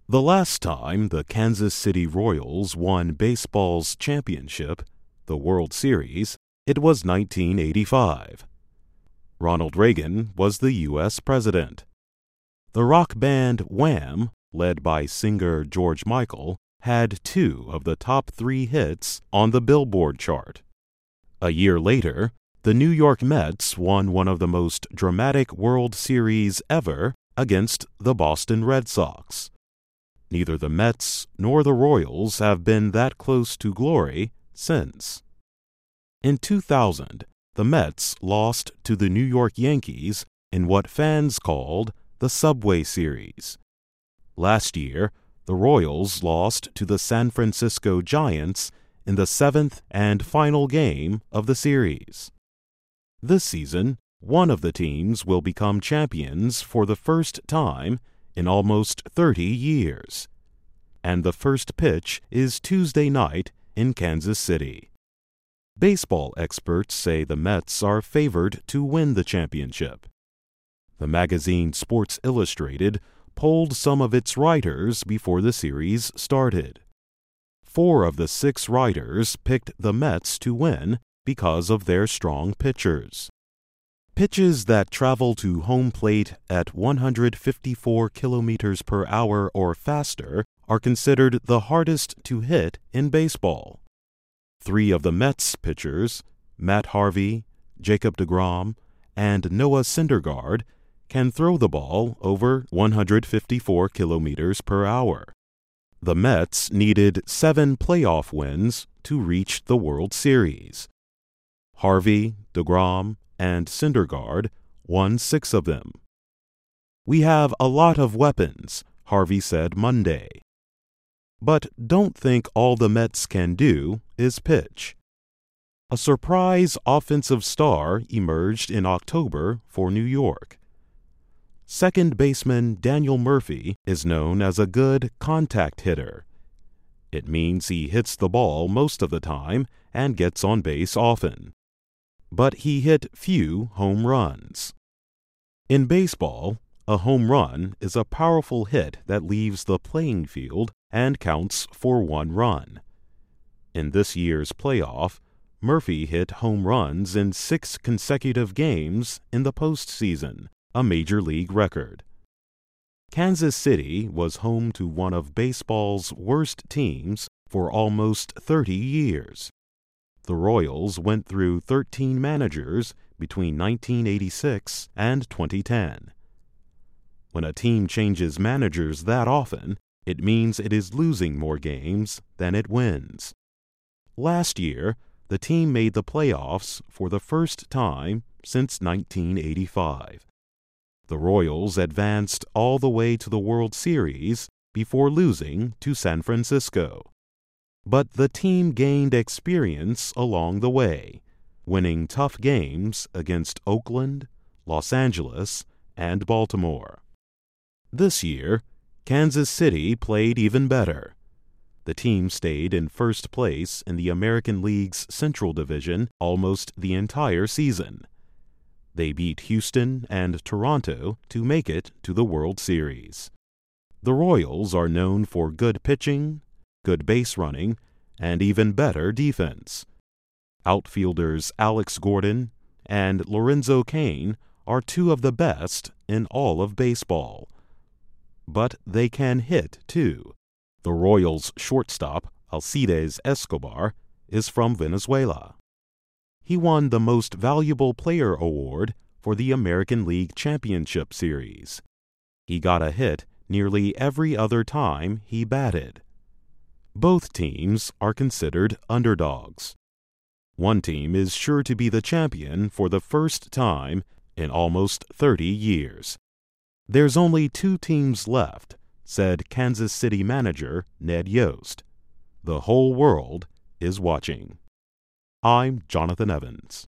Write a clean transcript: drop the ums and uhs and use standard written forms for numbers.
The last time the Kansas City Royals won baseball's championship, the World Series, it was 1985. Ronald Reagan was the U.S. president. The rock band Wham, led by singer George Michael, had 2 of the top 3 hits on the Billboard chart. A year later, the New York Mets won one of the most dramatic World Series ever against the Boston Red Sox. Neither the Mets nor the Royals have been that close to glory since. In 2000, the Mets lost to the New York Yankees in what fans called the Subway Series. Last year, the Royals lost to the San Francisco Giants in the 7th and final game of the series. This season, one of the teams will become champions for the first time in almost 30 years. And the first pitch is Tuesday night in Kansas City. Baseball experts say the Mets are favored to win the championship. The magazine Sports Illustrated polled some of its writers before the series started. 4 of the 6 writers picked the Mets to win because of their strong pitchers. Pitches that travel to home plate at 154 kilometers per hour or faster are considered the hardest to hit in baseball. 3 of the Mets pitchers, Matt Harvey, Jacob deGrom, and Noah Syndergaard, can throw the ball over 154 kilometers per hour. The Mets needed 7 playoff wins to reach the World Series. Harvey, deGrom, and Syndergaard won 6 of them. "We have a lot of weapons," Harvey said Monday. But don't think all the Mets can do is pitch. A surprise offensive star emerged in October for New York. Second baseman Daniel Murphy is known as a good contact hitter. It means he hits the ball most of the time and gets on base often. But he hit few home runs. In baseball, a home run is a powerful hit that leaves the playing field and counts for 1 run. In this year's playoff, Murphy hit home runs in 6 consecutive games in the postseason, a major league record. Kansas City was home to one of baseball's worst teams for almost 30 years. The Royals went through 13 managers between 1986 and 2010. When a team changes managers that often, it means it is losing more games than it wins. Last year, the team made the playoffs for the first time since 1985. The Royals advanced all the way to the World Series before losing to San Francisco. But the team gained experience along the way, winning tough games against Oakland, Los Angeles, and Baltimore. This year, Kansas City played even better. The team stayed in first place in the American League's Central Division almost the entire season. They beat Houston and Toronto to make it to the World Series. The Royals are known for good pitching, good base running, and even better defense. Outfielders Alex Gordon and Lorenzo Cain are 2 of the best in all of baseball. But they can hit, too. The Royals' shortstop, Alcides Escobar, is from Venezuela. He won the Most Valuable Player award for the American League Championship Series. He got a hit nearly every other time he batted. Both teams are considered underdogs. One team is sure to be the champion for the first time in almost 30 years. "There's only 2 teams left," said Kansas City manager Ned Yost. "The whole world is watching." I'm Jonathan Evans.